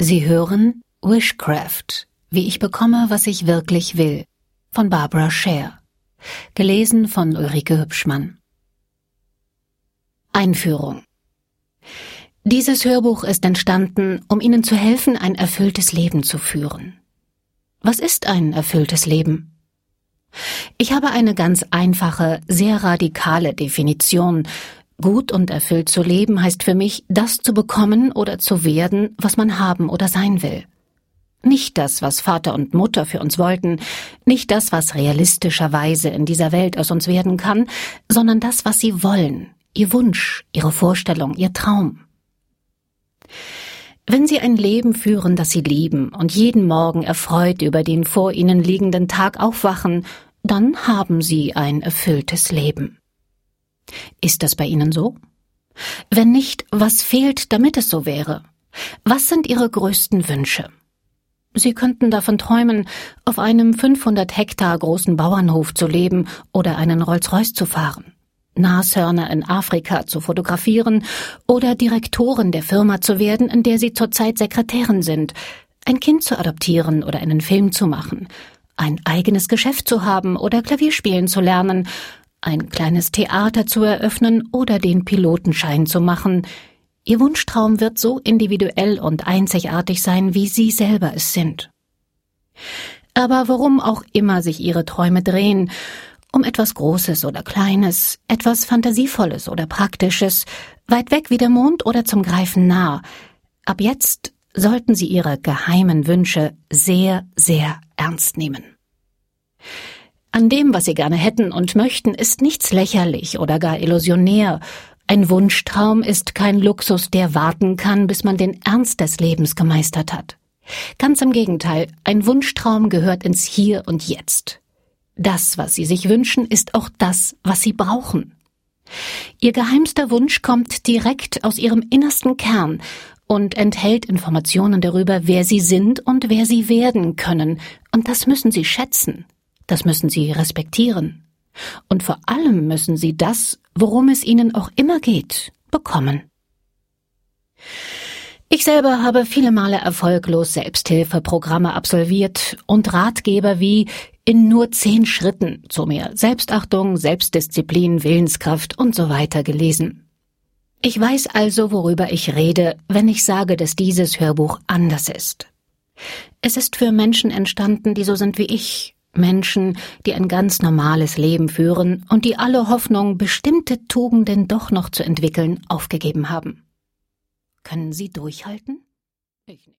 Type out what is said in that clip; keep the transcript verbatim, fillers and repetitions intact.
Sie hören Wishcraft, wie ich bekomme, was ich wirklich will, von Barbara Scher, gelesen von Ulrike Hübschmann. Einführung. Dieses Hörbuch ist entstanden, um Ihnen zu helfen, ein erfülltes Leben zu führen. Was ist ein erfülltes Leben? Ich habe eine ganz einfache, sehr radikale Definition. Gut und erfüllt zu leben heißt für mich, das zu bekommen oder zu werden, was man haben oder sein will. Nicht das, was Vater und Mutter für uns wollten, nicht das, was realistischerweise in dieser Welt aus uns werden kann, sondern das, was sie wollen, ihr Wunsch, ihre Vorstellung, ihr Traum. Wenn Sie ein Leben führen, das Sie lieben und jeden Morgen erfreut über den vor Ihnen liegenden Tag aufwachen, dann haben Sie ein erfülltes Leben. Ist das bei Ihnen so? Wenn nicht, was fehlt, damit es so wäre? Was sind Ihre größten Wünsche? Sie könnten davon träumen, auf einem fünfhundert Hektar großen Bauernhof zu leben oder einen Rolls-Royce zu fahren, Nashörner in Afrika zu fotografieren oder Direktorin der Firma zu werden, in der Sie zurzeit Sekretärin sind, ein Kind zu adoptieren oder einen Film zu machen, ein eigenes Geschäft zu haben oder Klavier spielen zu lernen, ein kleines Theater zu eröffnen oder den Pilotenschein zu machen. Ihr Wunschtraum wird so individuell und einzigartig sein, wie Sie selber es sind. Aber worum auch immer sich Ihre Träume drehen, um etwas Großes oder Kleines, etwas Fantasievolles oder Praktisches, weit weg wie der Mond oder zum Greifen nah. Ab jetzt sollten Sie Ihre geheimen Wünsche sehr, sehr ernst nehmen. An dem, was Sie gerne hätten und möchten, ist nichts lächerlich oder gar illusionär. Ein Wunschtraum ist kein Luxus, der warten kann, bis man den Ernst des Lebens gemeistert hat. Ganz im Gegenteil, ein Wunschtraum gehört ins Hier und Jetzt. Das, was Sie sich wünschen, ist auch das, was Sie brauchen. Ihr geheimster Wunsch kommt direkt aus Ihrem innersten Kern und enthält Informationen darüber, wer Sie sind und wer Sie werden können. Und das müssen Sie schätzen. Das müssen Sie respektieren. Und vor allem müssen Sie das, worum es Ihnen auch immer geht, bekommen. Ich selber habe viele Male erfolglos Selbsthilfeprogramme absolviert und Ratgeber wie in nur zehn Schritten zu mehr Selbstachtung, Selbstdisziplin, Willenskraft und so weiter gelesen. Ich weiß also, worüber ich rede, wenn ich sage, dass dieses Hörbuch anders ist. Es ist für Menschen entstanden, die so sind wie ich, Menschen, die ein ganz normales Leben führen und die alle Hoffnung, bestimmte Tugenden doch noch zu entwickeln, aufgegeben haben. Können Sie durchhalten? Ich nicht.